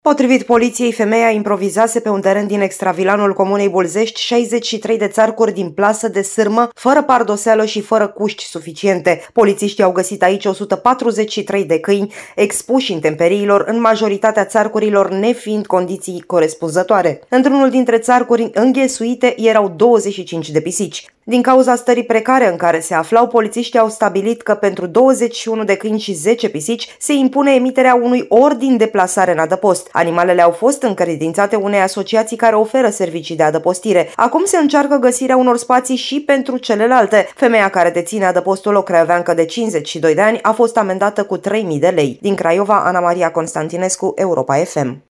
Potrivit poliției, femeia improvizase pe un teren din extravilanul comunei Bulzești 63 de țarcuri din plasă de sârmă, fără pardoseală și fără cuști suficiente. Polițiștii au găsit aici 143 de câini expuși intemperiilor, în majoritatea țarcurilor nefiind condiții corespunzătoare. Într-unul dintre țarcuri înghesuite erau 25 de pisici. Din cauza stării precare în care se aflau, polițiștii au stabilit că pentru 21 de câini și 10 pisici se impune emiterea unui ordin de plasare în adăpost. Animalele au fost încredințate unei asociații care oferă servicii de adăpostire. Acum se încearcă găsirea unor spații și pentru celelalte. Femeia care deține adăpostul, o craioveancă de 52 de ani, a fost amendată cu 3.000 de lei. Din Craiova, Ana Maria Constantinescu, Europa FM.